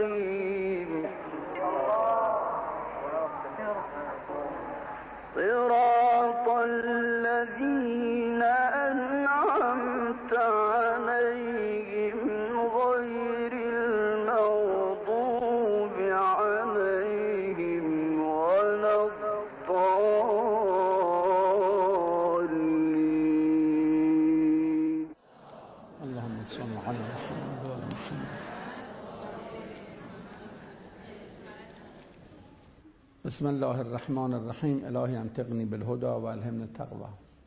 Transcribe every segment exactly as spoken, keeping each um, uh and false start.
مستقيم صراط الذين أنعمت عليهم غير المغضوب عليهم ولا الضالين. اللهم صل على محمد وعلى محمد. بسم الله الرحمن الرحیم. الهی انطقنی بالهدى و الهمنی التقوی.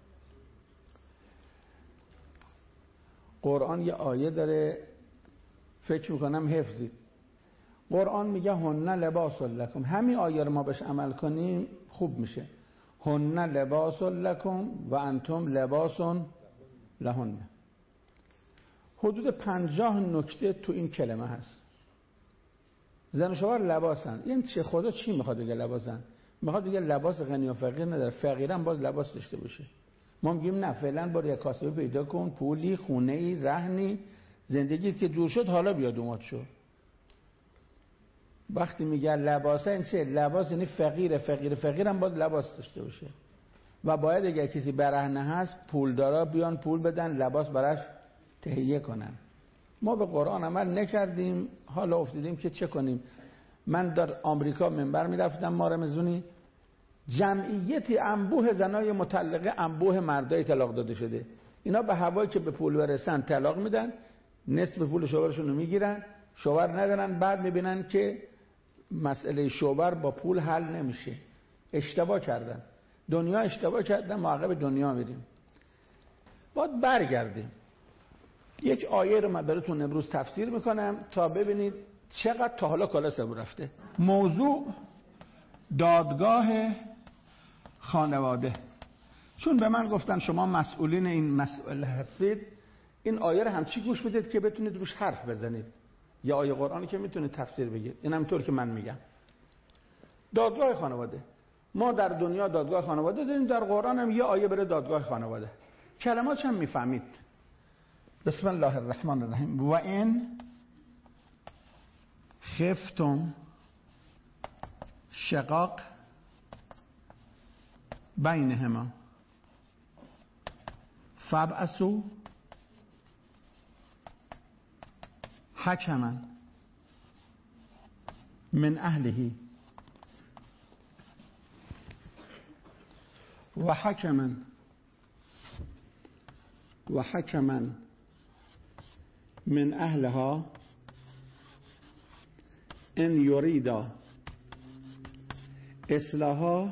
قرآن یه آیه داره فکر میکنم حفظید. قرآن میگه هن لباس لکم. همین آیه رو ما بهش عمل کنیم خوب میشه. هن لباس لکم و انتم لباس لهن. حدود پنجاه نکته تو این کلمه هست. زن و شوهر لباسن. این چه خدا چی میخواد بگه لباسن؟ میخواد بگه لباس غنی و فقیر نداره. فقیرم باز لباس داشته باشه. ما میگیم نه فعلا برو یک کاسبه پیدا کن، پولی، خونه‌ای، رهنی، زندگی که جور شد حالا بیاد اومد شو. وقتی میگه لباسه این چه؟ لباس یعنی فقیر فقیر فقیرم باز لباس داشته باشه. و باید اگه چیزی برهنه هست پولدارا بیان پول بدن لباس براش تهیه کنن. ما به قرآن عمل نکردیم، حالا افتادیم که چه کنیم. من در آمریکا منبر میرفتم ما رمزونی، جمعیتی انبوه زنای مطلقه انبوه مردای طلاق داده شده. اینا به هوایی که به پول برسن طلاق میدن، نصف پول شوهرشون رو میگیرن، شوهر ندارن، بعد میبینن که مسئله شوهر با پول حل نمیشه. اشتباه کردن، دنیا اشتباه کردن، ما عقب دنیا میریم. باید برگردیم. یک آیه رو من براتون امروز تفسیر میکنم تا ببینید چقدر تا حالا کالا سبو رفته. موضوع دادگاه خانواده. چون به من گفتن شما مسئولین این مسئله هستید، این آیه رو همچی گوش بدید که بتونید روش حرف بزنید. یا آیه قرآنی که میتونید تفسیر بگید. این همینطور که من میگم. دادگاه خانواده. ما در دنیا دادگاه خانواده داریم، در قرآن هم یه آیه بره دادگاه خانواده. کلماتش هم میفهمید. بسم الله الرحمن الرحیم. و این خفتم شقاق بینهما فابعثوا حکما من اهله و حکما و حکما من اهلها ان یریدا اصلاحا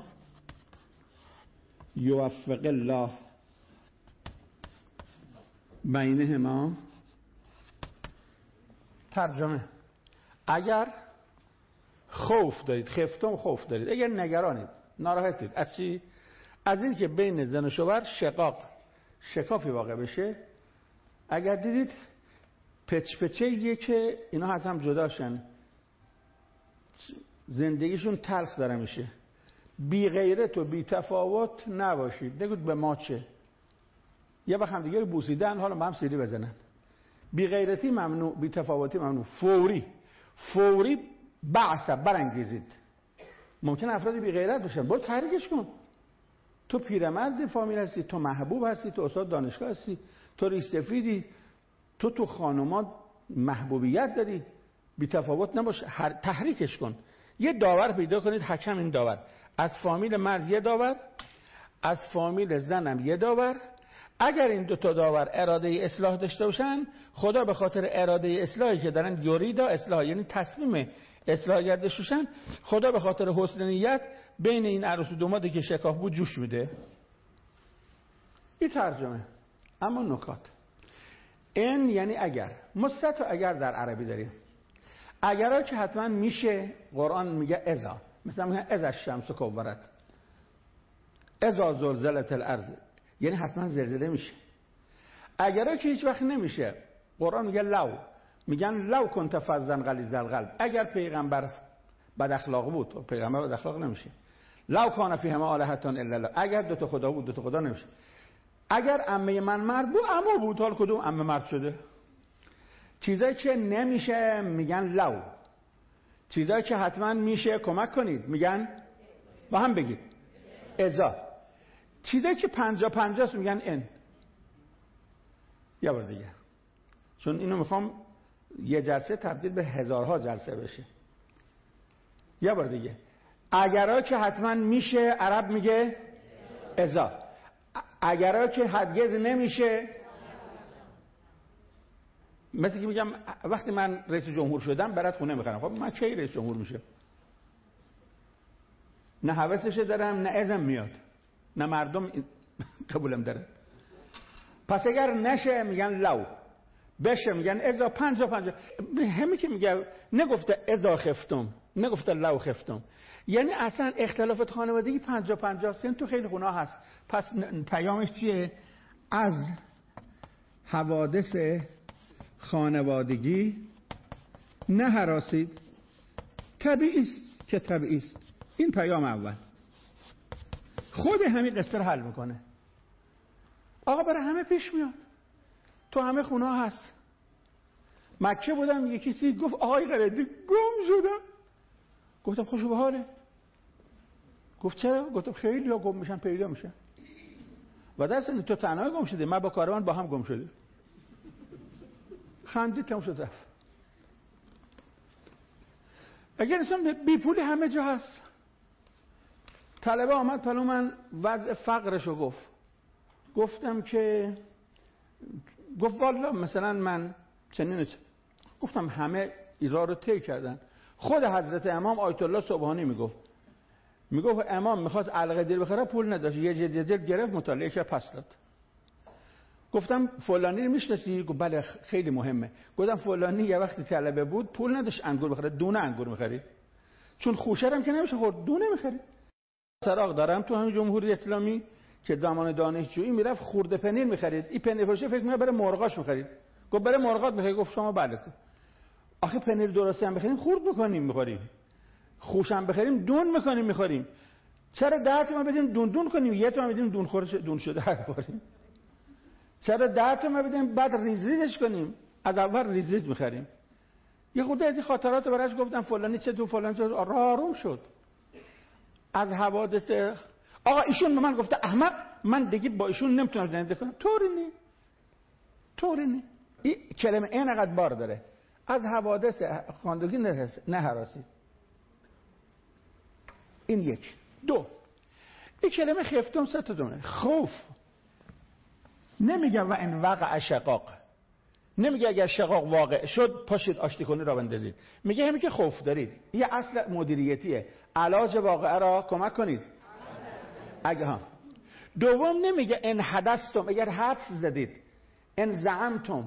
یوفق الله بینهما. ترجمه: اگر خوف دارید، خفتم خوف دارید، اگر نگرانید، ناراحتید از چی؟ از این که بین زن و شوهر شقاق شکافی واقع بشه. اگر دیدید پچ پچه یه که اینا حتی هم جداشن، زندگیشون تلخ داره میشه، بی غیرت و بی تفاوت نباشید. نگید به ما چه، یه وقت هم دیگه رو بوسیدن حالا با هم سیلی بزنن. بی غیرتی ممنوع، بی تفاوتی ممنوع. فوری فوری بعثه برانگیزید. ممکن افرادی بی غیرت بشن، برو تحریکش کن. تو پیرمرد فامیل هستی، تو محبوب هستی، تو استاد دانشگاه هستی، تو ریش سفیدی، تو تو خانومان محبوبیت داری، بی تفاوت نباش، هر تحریکش کن. یه داور پیدا کنید، حکم این داور، از فامیل مرد یه داور، از فامیل زنم یه داور. اگر این دو تا داور اراده اصلاح داشته باشن، خدا به خاطر اراده اصلاحی که دارن، یریدا اصلاح یعنی تصمیم اصلاح گردشوشن، خدا به خاطر حسن نیت بین این عروس و دامادی که شکاف بود جوش میده. این ترجمه. اما نکات. این یعنی اگر. ما سه تا اگر در عربی داریم. اگرها که حتما میشه، قرآن میگه اذا، مثلا میگه اذا الشمس کورت، اذا زلزلت الارض، یعنی حتما زلزله میشه. اگرها که هیچ وقت نمیشه، قرآن میگه لو، میگن لو کنت فظا غلیظ القلب، اگر پیغمبر بد اخلاق بود، پیغمبر بد اخلاق نمیشه. لو کان فیهما آلهة الا الله، اگر دو تا خدا بود، دو تا خدا نمیشه. اگر عمه من مرد بود، عمه بود، حال کدوم عمه مرد شده. چیزایی که نمیشه میگن لو. چیزایی که حتما میشه کمک کنید میگن با هم بگید ازا. چیزایی که پنجا پنجاست میگن ان. یه بار دیگه، چون اینو میخوام یه جلسه تبدیل به هزارها جلسه بشه. یه بار دیگه، اگرها که حتما میشه عرب میگه ازا، اگرها که هرگز نمیشه، مثل که میگم وقتی من رئیس جمهور شدم برات خونه میخرم. خب من کی رئیس جمهور میشه؟ نه حواسش دارم نه ازم میاد نه مردم قبولم دارن. پس اگر نشه میگن لو، بشه میگن ازا. پنجا پنجا همین که میگه نگفته ازا خفتم، نگفته لو خفتم، یعنی اصلا اختلافات خانوادگی پنجا پنجا سن تو خیلی خونه هست. پس پیامش چیه؟ از حوادث خانوادگی نه هراسید. طبیعی است که طبیعی است. این پیام اول. خود همین قصه رو حل میکنه. آقا برای همه پیش میاد، تو همه خونه هست. مکه بودم یه کسی گفت آقای قردی گم شدم. گفتم خوشو به حاله؟ گفت چرا؟ گفتم خیلی ها گم میشن پیدا میشن. و دست تو تنها گم شده، من با کاروان با هم گم شده. خندید تموم شد رفت. اگر انسان بی پولی همه جا هست. طلبه آمد پلو من وضع فقرشو گفت. گفتم که گفت والا مثلا من چنین چنین. گفتم همه ایرا رو طی کردن. خود حضرت امام آیت الله سبحانی میگفت میگفت امام میخواست علقه دیر بخره پول نداشت، یه جلد جلد گرفت مطالعه کرد پس داد. گفتم فلانی رو میشناسی؟ گفت بله خیلی مهمه. گفتم فلانی یه وقتی طلبه بود پول نداشت انگور بخره، دونه انگور میخرید، چون خوشرم که نمیشه خورد، دونه میخرید. سراغ دارم تو همین جمهوری اسلامی که زمان دانشجویی میرفت خورده پنیر میخرید. این پنیر فروشه فکر می‌کنه برای مرغاش میخرید. گفت برای مرغات میخرید؟ گفت شما بله. آخه پنیر درستی هم بخریم خورد میکنیم میخوریم، خوشم بخریم دون میکنیم میخوریم. چرا ده تومن بدیم دون دون کنیم، یه تومن بدیم دون خورش دون شده بخوریم؟ چرا ده تومن بدیم بعد ریز ریزش کنیم؟ از اول ریز ریز میخریم. یه خورده از این خاطرات رو براش گفتم فلانی چه تو فلان چه آروم شد. از حوادث آقا ایشون به من گفته احمق، من دیگه با ایشون نمیتونم زندگی کنم. طوری نی طوری نی این کلمه اینقدر بار داره. از حوادث خانوادگی نه هراسید. این یک. دو، این کلمه خفتم سه تا دونه. خوف نمیگه و ان وقع شقاق، نمیگه اگر شقاق واقع شد پاشید آشتی کنید را بندازید، میگه همین که خوف دارید. یه اصل مدیریتیه، علاج واقعه را کمک کنید اگه ها. دوم نمیگه ان حدثتم، اگر حدس زدید. ان زعمتم،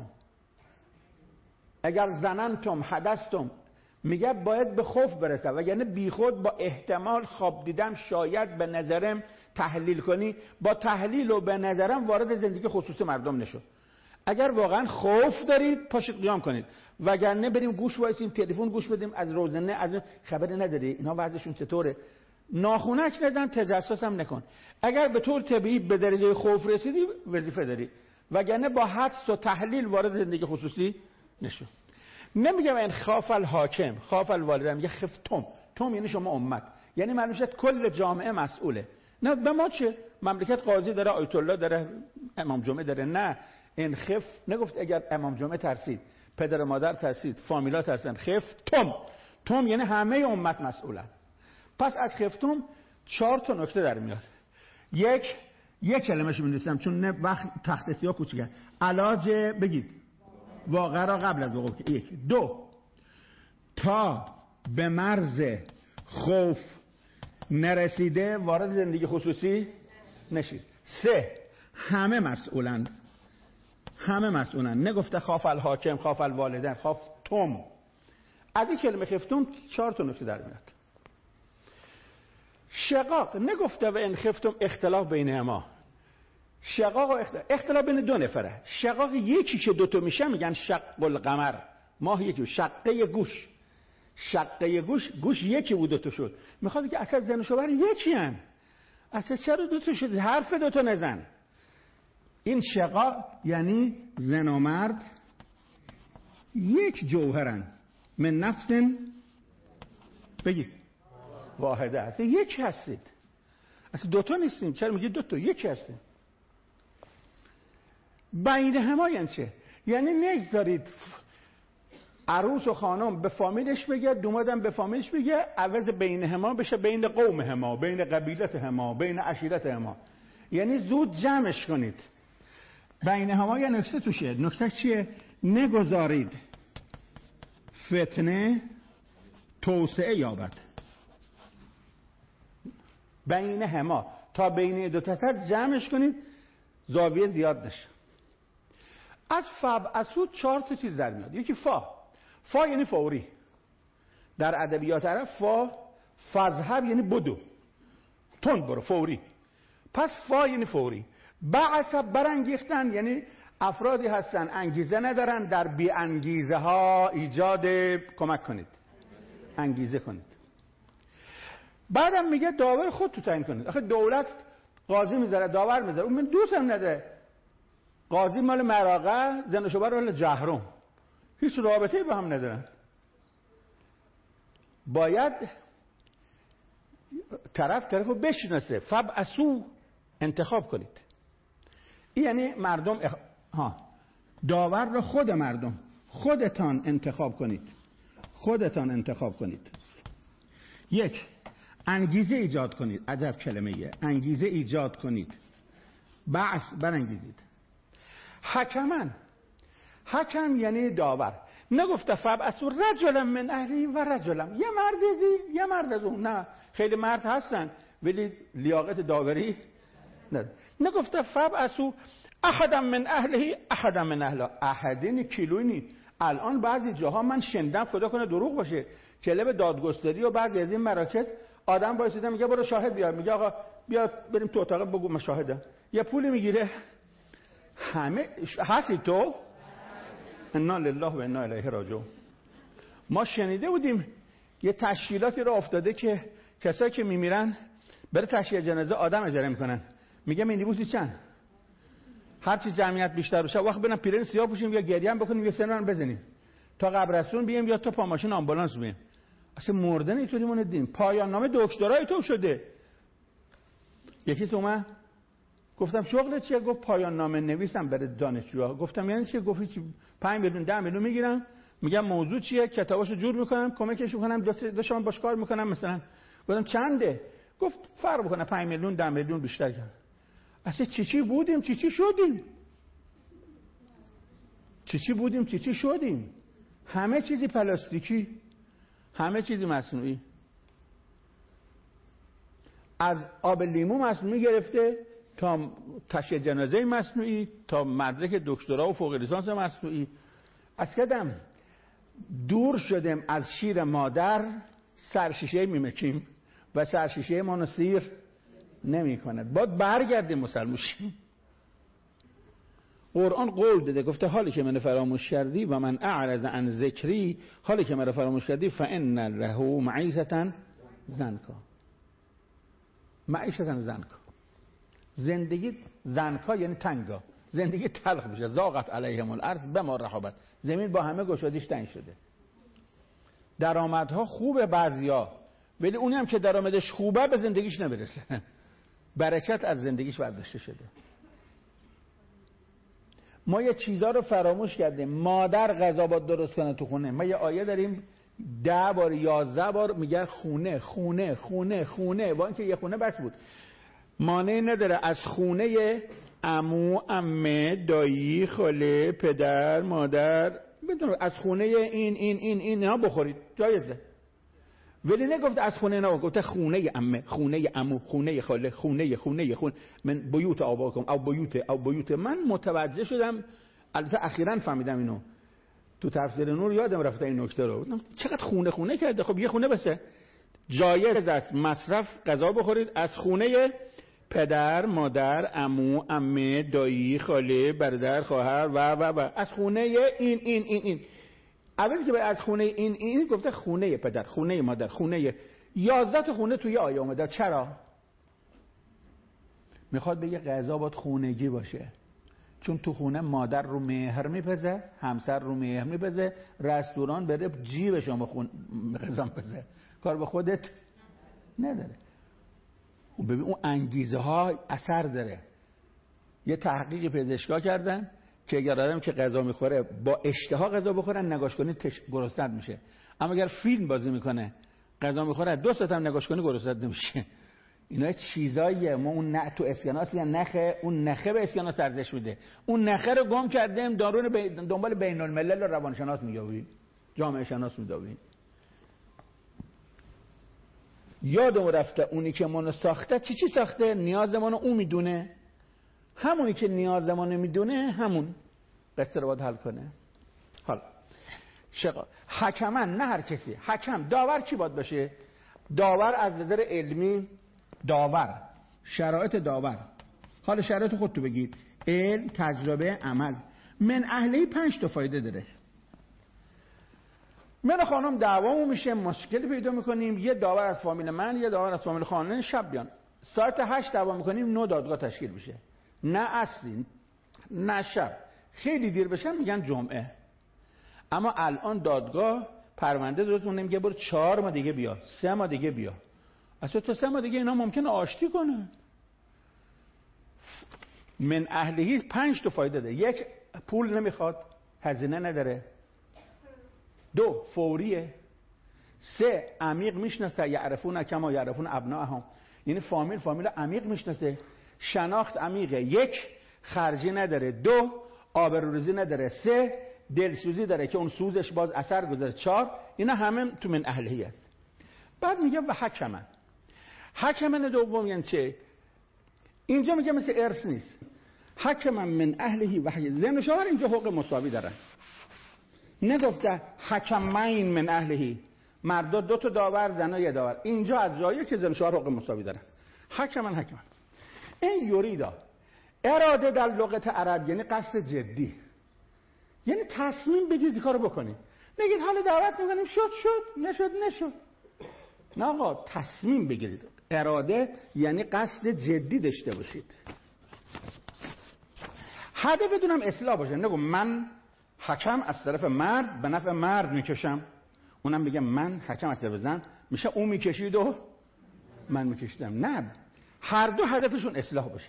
اگر زننتم حدثتم، میگه باید به خوف برسه و یعنی بی خود با احتمال خواب دیدم شاید به نظرم تحلیل کنی، با تحلیل و به نظرم وارد زندگی خصوصی مردم نشو. اگر واقعا خوف دارید پاشید قیام کنید، وگرنه بریم گوش وایسیم تلفن گوش بدیم از روزنه از خبری نداری اینا وضعشون چطوره، ناخونک نزن، تجسس هم نکن. اگر به طور طبیعی به درجه خوف رسیدی وظیفه داری، وگرنه با حدس و تحلیل وارد زندگی خصوصی نشو. نمیگم این خاف الحاکم خاف الوالدین، میگه خفتم. تم یعنی شما امت، یعنی معلوم شد کل جامعه مسئوله. نه به ما چه؟ مملکت قاضی داره، آیت الله داره، امام جمعه داره. نه این خف نگفت اگر امام جمعه ترسید، پدر و مادر ترسید، فامیلا ترسن. خفتم تم یعنی همه امت مسئولن. پس از خفتم چهار تا نکته در میاد. یک یک کلمه‌شو می‌نویسم چون نه وقت تخت سیاه کوچیکه. علاج بگید واقعا را قبل از وقوع. یک. دو، تا به مرز خوف نرسیده وارد زندگی خصوصی نشید. سه، همه مسئولن، همه مسئولن. نگفته خاف الحاکم خاف الوالدین، خاف تم. از این کلمه خفتم چهار تا نکته در میاد. شقاق نگفته و ان خفتم اختلاف بین ما. شقاق و اختلاف, اختلاف بین دو نفره. شقاق یکی که دوتا میشه میگن شق القمر، ماه یکی. شقه گوش، شقه گوش، گوش یکی بود دوتا شد. میخواد که اصلا زن و شوهر یکی هن، اصلا چرا دوتا شد؟ حرف دوتا نزن. این شقاق یعنی زن و مرد یک جوهرن، من نفس بگید واحده هست، یک هستید، اصلا دوتا نیستیم. چرا میگید دوتا؟ یک هستیم. بین هما یعنی چه؟ یعنی نگذارید عروس و خانم به فامیلش بگه، دومادم به فامیلش بگه، عوض بین هما بشه بین قوم هما، بین قبیلت هما، بین عشیرت هما. یعنی زود جمعش کنید. بین هما یه نکته توشه. نکته چیه؟ نگذارید فتنه توسعه یابد. بین هما، تا بین دو تا جمعش کنید، زاویه زیاد داشت. از فب اسود چهار تا چیز در میاد. یکی فا. فا یعنی فوری. در ادبیات عرب فا فذهب یعنی بدو، تند برو، فوری. پس فا یعنی فوری. بعث برانگیختن، یعنی افرادی هستن انگیزه ندارن، در بی انگیزه ها ایجاد کمک کنید، انگیزه کنید. بعدم میگه داور خود تو تعیین کنید. آخه دولت قاضی میذاره، داور میذاره، اون من دوست هم نداره. قاضی مال مراغه، زن و شوهر مال جهرم، هیچ رابطه‌ای با هم ندارن. باید طرف طرفو بشناسه. فبعثوا، انتخاب کنید. این یعنی مردم اخ... ها داور رو خود مردم، خودتان انتخاب کنید، خودتان انتخاب کنید. یک، انگیزه ایجاد کنید. عجب کلمه‌ایه، انگیزه ایجاد کنید. بعث، برانگیزید. حکمن، حکم یعنی داور. نگفته فبعثوا رجلا من اهلی و رجلا، یه مرد دی یه مرد از اون. نه، خیلی مرد هستن ولی لیاقت داوری نه. نگفته فبعثوا احدا من اهله احدا من اهلا. احدین کیلوینی. الان بعضی جاها من شنیدم، خدا کنه دروغ باشه، کلب دادگستری و بعضی از این مراکز آدم وایسیده میگه برو شاهد بیار، میگه آقا بیا بریم تو اتاق بگو من شاهدم، یه پولی میگیره. همه هستی تو؟ انا لله و انا الیه راجعون. ما شنیده بودیم یه تشکیلاتی را افتاده که کسایی که میمیرن برای تشییع جنازه آدم اجاره میکنن. میگه مینیبوسی چند؟ هر چی جمعیت بیشتر بشه وقت بریم پیرن سیاه پوشیم یا گریه هم بکنیم یا سنان بزنیم تا قبرستون بیایم یا تا پا ماشین آمبولانس بیایم. اصلا مردن اینطوری مون دین. پایان نامه دکترای تو شده. یکی تو من گفتم شغلت چیه؟ گفت پایان نامه نویسم برای دانشجوها. گفتم یعنی چی؟ گفت چی؟ پنج میلیون ده میلیون میگیرم، میگم موضوع چیه، کتاباشو جور میکنم، کمکش میکنم، داشتم باش کار میکنم مثلا. گفتم چنده؟ گفت فرق بکنه پنج میلیون ده میلیون بیشتر کنه. اصلا چی چی بودیم چی چی شدیم، چی چی بودیم چی چی شدیم. همه چیزی پلاستیکی، همه چیزی مصنوعی. از آب لیمو مصنوعی گرفته تا تشییع جنازه مصنوعی، تا مدرک دکترا و فوق لیسانس مصنوعی. از کدام دور شدیم از شیر مادر، سرشیشه میمکیم و سرشیشه ما سیر نمی کند. باید برگردیم مسلمان شیم. قرآن قول داده، گفته حالی که من فراموش کردی و من اعرض عن ذکری، حالی که من فراموش کردی فان له معیشة ضنکا. معیشة ضنکا، زندگی ضنکا یعنی تنگا، زندگی تلخ بشه. ضاقت علیهم الارض بما رحبت، زمین با همه گشادیش تنگ شده. درآمدها خوبه بعضیا، ولی اونی هم که درآمدش خوبه به زندگیش نمیرسه، برکت از زندگیش برداشته شده. ما یه چیزا رو فراموش کردیم. مادر غذا باید درست کنه تو خونه. ما یه آیه داریم ده بار یازده بار میگه خونه خونه خونه خونه، با اینکه یه خونه بس بود. مانعی نداره از خونه عمو، عمه، دایی، خاله، پدر، مادر، بدون از خونه این این این این اینا بخورید، جایزه. ولی نگفت از خونه نه، گفت خونه عمه، خونه عمو، خونه خاله، خونه خونه خونه من بیوت آباکم او بیوت او بیوت. من متوجه شدم، البته اخیراً فهمیدم اینو، تو تفسیر نور یادم رفته این نکته رو. چقدر خونه خونه کرده. خب یه خونه بسه، جایز است مصرف غذا بخورید از خونه پدر، مادر، عمو، عمه، دایی، خاله، برادر، خواهر و و و از خونه این این این این. اولی که از خونه این این گفته خونه پدر، خونه مادر، خونه یازده تا خونه توی آیه اومده. چرا؟ میخواد بگه غذا باید خونگی باشه، چون تو خونه مادر رو مهر میپزه، همسر رو مهر میپزه، رستوران بره جیب شما خون غذا میپزه. کار به خودت نداره. ببین اون انگیزه ها اثر داره. یه تحقیق پزشکا کردن که اگر آدم که غذا میخوره با اشتها غذا بخورن نگاش کنی تش... گرسنه میشه، اما اگر فیلم بازی میکنه غذا میخوره دو ساعت هم نگاش کنی گرسنه نمیشه. اینا چیزاییه. ما اون نه تو اسکناس یا نخه، اون نخه به اسکناس ارزش میده. اون نخه رو گم کردیم دارون بی... دنبال بین الملل و روانشناس میگاویم، جامعه شناس میداویم. یادم رفته اونی که منو ساخته چی چی ساخته؟ نیازمونو اون میدونه. همونی که نیازمونو میدونه همون قصه رو باید حل کنه. حالا شقا حکمن، نه هر کسی. حکم داور کی باید باشه؟ داور از نظر علمی، داور شرایط داور، حالا شرایط خودتو بگید، علم، تجربه، عمل. من اهلی پنج تا فایده داره. من و خانم دعوامون میشه، مشکلی پیدا میکنیم، یه داور از فامیل من، یه داور از فامیل خانم، شب بیان ساعت هشت دعوا میکنیم، نو دادگاه تشکیل میشه. نه اصلی نه شب. خیلی دیر بشه میگن جمعه. اما الان دادگاه پرونده درست مونه میگه برو چهار ماه دیگه بیا، سه ماه دیگه بیا. اصلا تا سه ماه دیگه اینا ممکنه آشتی کنه. من اهلیه پنج تا فایده داره. یک، پول نمیخواد، هزینه نداره. دو، فوریه. سه، عمیق میشناسه، یعرفون کما یعرفون ابناءهم، یعنی فامیل فامیل عمیق میشناسه، شناخت عمیقه. یک، خرجی نداره. دو، آبروریزی نداره. سه، دلسوزی داره که اون سوزش باز اثر گذاره. چهار، اینا همه تو من اهلیه است. بعد میگه و حکمن. حکمن دوم یعنی چه؟ اینجا میگه مثل ارث نیست. حکمن من اهلیه و حکمن. زن و شوهر اینجا حقوق مساوی دارن. نگفته حکمین من اهلیه، مردا دو تا داور، زنا یه داور. اینجا از جایی که زن و شوهر حقوق مساوی دارن. حکمن حکمن. این یوریدا اراده در لغت عرب یعنی قصد جدی، یعنی تصمیم بگیرید کارو بکنید. نگید حالا دعوت میکنیم شد شد، نشد نشد. نه آقا، تصمیم بگیرید. اراده یعنی قصد جدی داشته باشید. هدف بدونم اصلاح باشه. نگو من حکم از طرف مرد به نفع مرد میکشم، اونم میگه من حکم از طرف زن، میشه اون میکشید و من میکشیدم. نه، هر دو هدفشون اصلاح باشه.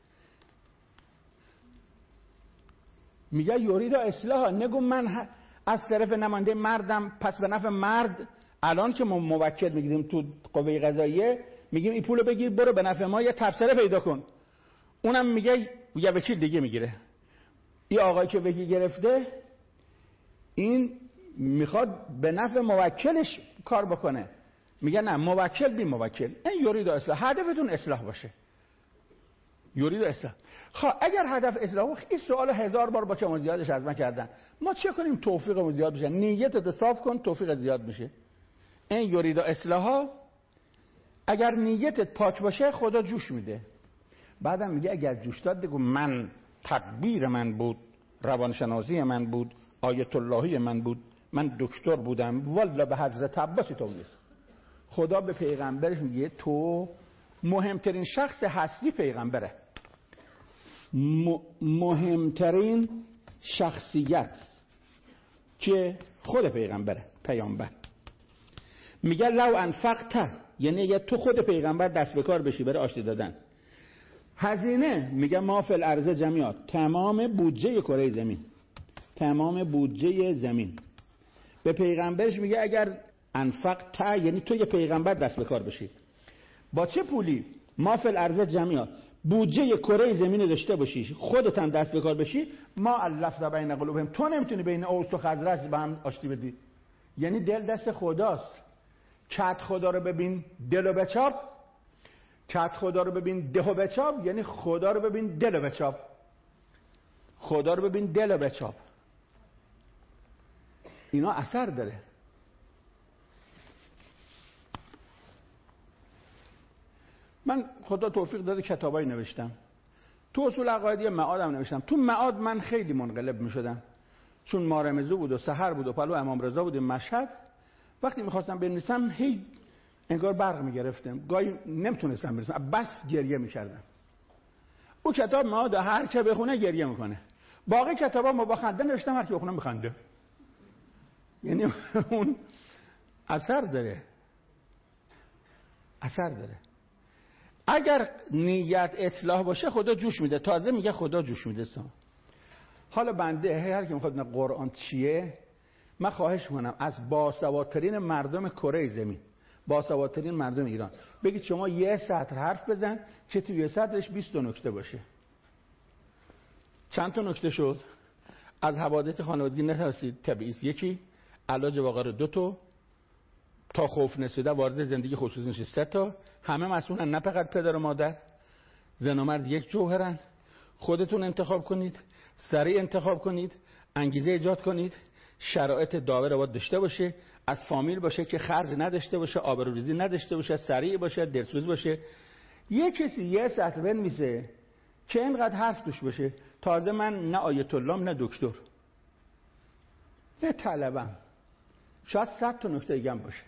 میگه یورید اصلاح. نگو من از طرف نماینده مردم پس به نفع مرد. الان که ما موکل میگیریم تو قوه قضاییه میگیم این پولو بگیر برو به نفع ما یه تبصره پیدا کن، اونم میگه یه وکیل دیگه میگیره. این آقایی که وکیل گرفته این میخواد به نفع موکلش کار بکنه، میگه نه موکل بی موکل. این یورید اصلاح. هدفتون اصلاح باشه. یورید اصلاح. خب اگر هدف اصلاح باشه، این سوال هزار بار با که زیادش از من کردن، ما چه کنیم توفیقمون زیاد بشه؟ نیتت رو صاف کن، توفیق زیاد میشه. این یورید اصلاح. اگر نیتت پاک باشه خدا جوش میده. بعدم میگه اگر جوش داد بگو من تدبیر من بود، روانشناسی من بود، آیت اللهی من بود، من دکتر بودم، والا به حضرت عباس تولیست. خدا به پیغمبرش میگه تو مهمترین شخص هستی پیغمبره. م- مهمترین شخصیت که خود پیغمبره، پیامبر. میگه لو انفقت، یعنی اگه تو خود پیغمبر دست به کار بشی برای آشتی دادن. هزینه میگه ما فی الارض جمیعا، تمام بودجه کره زمین، تمام بودجه زمین. به پیغمبرش میگه اگر انفقت، یعنی تو یه پیغمبر دست به کار بشی با چه پولی؟ ما فی الارض جمیعا، بودجه کره زمین داشته باشی، خودت هم دست به کار بشی. ما الفت بین قلوبهم، تو نمیتونی بین اوس و خزرج با هم آشتی بدی. یعنی دل دست خداست. کت خدا رو ببین دلو بچاپ، کت خدا رو ببین دهو بچاپ، یعنی خدا رو ببین دلو بچاپ. خدا رو ببین دلو بچاپ. اینا اثر داره. من خدا توفیق داده کتابایی نوشتم. تو اصول عقایدی معادم نوشتم. تو معاد من خیلی منقلب می شدم، چون مارمزو بود و سحر بود و پلو امام رضا بود مشهد. وقتی میخواستم بنویسم هی انگار برق میگرفتم، گاهی نمیتونستم برسم، بس گریه میکردم. او کتاب معاد هر که بخونه گریه میکنه. باقی کتابا ما با خنده نوشتم، هر کی بخونه میخنده. یعنی اون اثر داره. اثر داره. اگر نیت اصلاح باشه خدا جوش میده. تازه میگه خدا جوش میده. حالا بنده هر کی میخواد ببینه قرآن چیه، من خواهش میکنم از باسوادترین مردم کره زمین، باسوادترین مردم ایران، بگید شما یه سطر حرف بزن که توی یه سطرش بیست تا نکته باشه. چند تا نکته شد؟ از حوادث خانوادگی نترسید تبعیض یکی، علاج واقع رو دو تا، تا خوف نشده وارد زندگی خصوصی نشه سه تا، همه مسئولن نه فقط پدر و مادر، زن و مرد یک جوهرن، خودتون انتخاب کنید، سریع انتخاب کنید، انگیزه ایجاد کنید، شرایط داور رو باید داشته باشه، از فامیل باشه که خرج نداشته باشه، آبروریزی نداشته باشه، سریع باشه، دلسوز باشه. یه کسی یه سطر بنویسه که اینقدر حرف توش باشه. تازه من نه آیت الله نه دکتر، نه طلبم، شاید صد تا نکته دیگه هم باشه.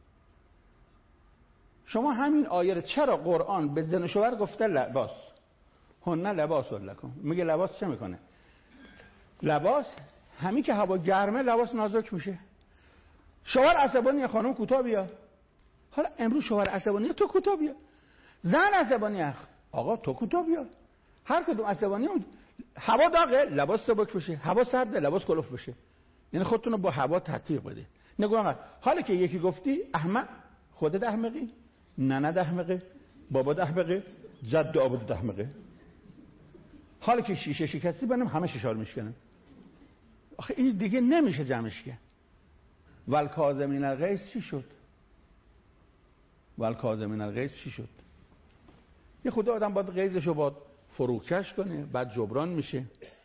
شما همین آیه رو چرا قرآن به زن و شوهر گفته لباس هن لباس لکم؟ میگه لباس چه میکنه؟ لباس همین که هوا گرمه لباس نازک میشه. شوهر عصبانی خانم کوتاه بیا. حالا امروز شوهر عصبانی تو کوتاه بیا، زن عصبانی آقا تو کوتاه بیا. هر کدوم عصبانی، هوا داغه لباس سبک بشه، هوا سرده لباس کلوف بشه. یعنی خودتون رو با هوا تطبیق بده. نگو حالا که یکی گفتی احمق، خودت احمقی، ننه احمقه، بابا احمقه، جد آباد احمقه. حالا که شیشه شکستی بنم همه شیشه رو میشکنن. آخه این دیگه نمیشه جمعش که. والکاظمین الغیظ چی شد؟ والکاظمین الغیظ چی شد؟ یه خدا آدم باید غیظشو باید فروکش کنه، بعد جبران میشه.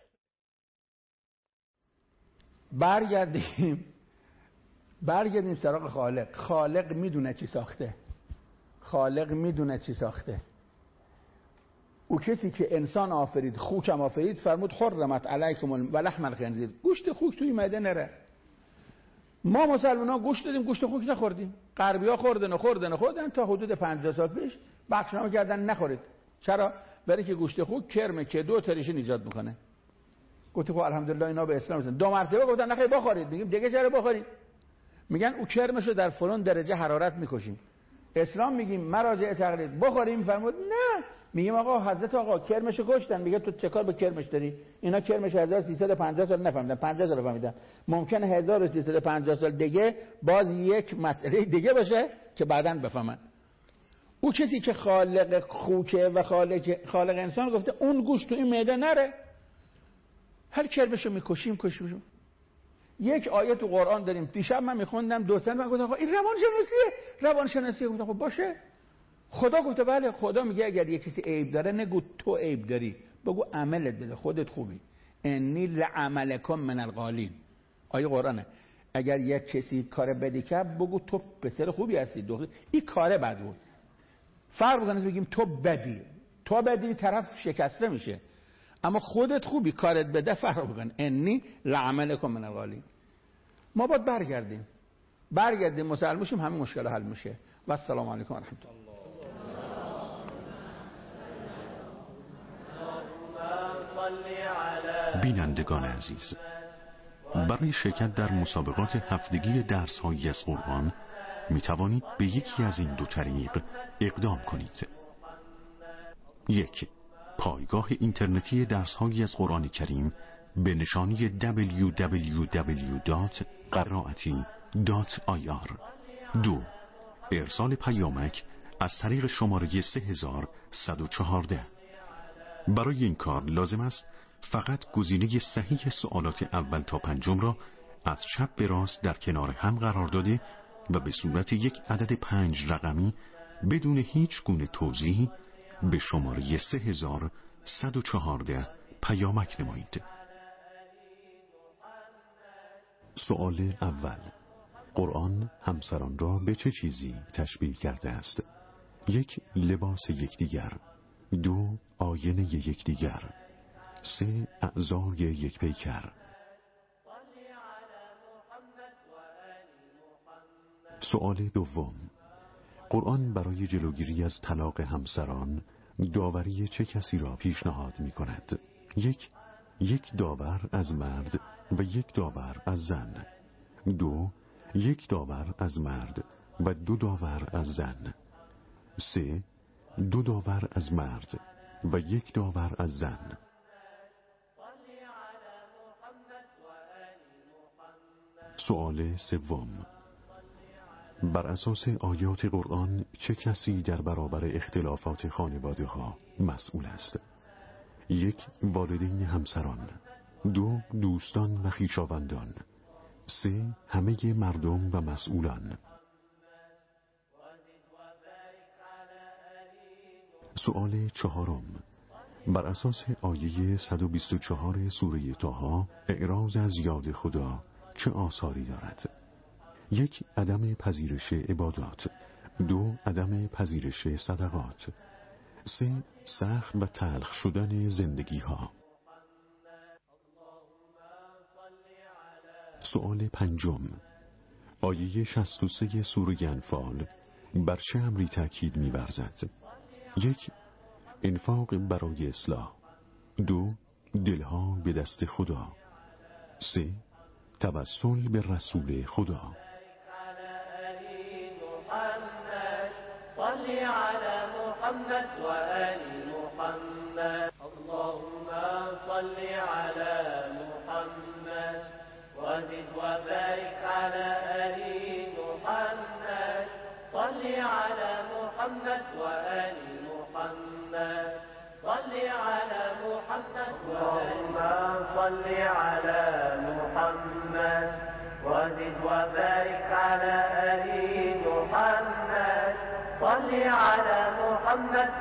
برگردیم برگردیم سراغ خالق. خالق میدونه چی ساخته. خالق میدونه چی ساخته. او کسی که انسان آفرید، خوکم آفرید، فرمود حرمت علیکم ولحم الخنزیر، گوشت خوک توی معده نره. ما مسلمان‌ها گوشت دادیم، گوشت خوک نخوردیم. غربی‌ها خوردن و خوردن و خوردن تا حدود پنجاه سال پیش بخشنامه کردن نخورید. چرا؟ برای که گوشت خوک کرمه که دو تریشن ایجاد میکنه. گفت خب الحمدلله اینا به اسلام رسیدن. دو مرتبه گفتن نخیر بخورید. میگیم دیگه چرا بخورید؟ میگن او کرمشو در فلان درجه حرارت میکشیم. اسلام میگیم مراجع تقلید بخوریم، فرمود نه. میگیم آقا حضرت آقا کرمشو کشتن. میگه تو چه کار به کرمش داری؟ اینا کرمش هزار و سیصد و پنجاه سال نفهمیدن، پنجاه سال فهمیدن. ممکنه هزار و سیصد و پنجاه سال دیگه باز یک مسئله دیگه باشه که بعداً بفهمن. او کسی که خالق خوکه و خالق خالق انسان گفته اون گوشت تو این معده نره. هر کرمشو میکشیم کشیم. یک آیه تو قرآن داریم. دیشب من میخوندم دوستان من گفتم خب این روانشناسیه. روانشناسیه گفتم خب باشه. خدا گفته بله. خدا میگه اگر یک کسی عیب داره نگو تو عیب داری، بگو عملت بده، خودت خوبی. انی لعملکم من القالین. آیه قرآنه. اگر یک کسی کار بدی کرد بگو تو پسر خوبی هستی، دختر این کار بد بود. فرق میکنه بگیم تو بدی. تو بدی طرف شکسته میشه. اما خودت خوبی کارت بده فرق میکنه. انی لعملکم من القالین. ما باید برگردیم. برگردیم مسلمان بشیم همین مشکل حل میشه. و السلام علیکم و رحمت الله. بینندگان عزیز، برای شرکت در مسابقات هفتگی درس‌هایی از قرآن می توانید به یکی از این دو طریق اقدام کنید. یک، پایگاه اینترنتی درس‌هایی از قرآن کریم به نشانی دبلیو دبلیو دبلیو دات قرائتی دات آی آر. دو، ارسال پیامک از طریق شماره سه هزار و صد و چهارده. برای این کار لازم است فقط گزینه صحیح سوالات اول تا پنجم را از چپ به راست در کنار هم قرار داده و به صورت یک عدد پنج رقمی بدون هیچ گونه توضیح به شماره سه هزار و صد و چهارده پیامک نمایید. سوال اول: قرآن همسران را به چه چیزی تشبیه کرده است؟ یک، لباس یکدیگر. دو، آینه یکدیگر. سه، اعضای یک پیکر. سوال دوم: قرآن برای جلوگیری از طلاق همسران داوری چه کسی را پیشنهاد می کند؟ یک، یک داور از مرد و یک داور از زن. دو، یک داور از مرد و دو داور از زن. سه. دو داور از مرد و یک داور از زن. سؤال سوم: بر اساس آیات قرآن چه کسی در برابر اختلافات خانواده ها مسئول است؟ یک. والدین همسران. دو. دوستان و خویشاوندان. سه. همه مردم و مسئولان. سؤال چهارم: بر اساس آیه صد و بیست و چهار سوره طه اعراض از یاد خدا چه آثاری دارد؟ یک. عدم پذیرش عبادات. دو. عدم پذیرش صدقات. سه. سخت و تلخ شدن زندگی ها. سؤال پنجم: آیه شصت و سه سوره انفال بر چه امری تأکید می‌ورزد؟ یک. انفاق برای اصلاح. دو. دلها به دست خدا. سه. توسل به رسول خدا. صل على محمد وآل محمد اللهم صل على محمد وزد وبارك على آل محمد صل على محمد وآل محمد صل على محمد اللهم صل على محمد وزد وبارك على آل محمد صل على محمد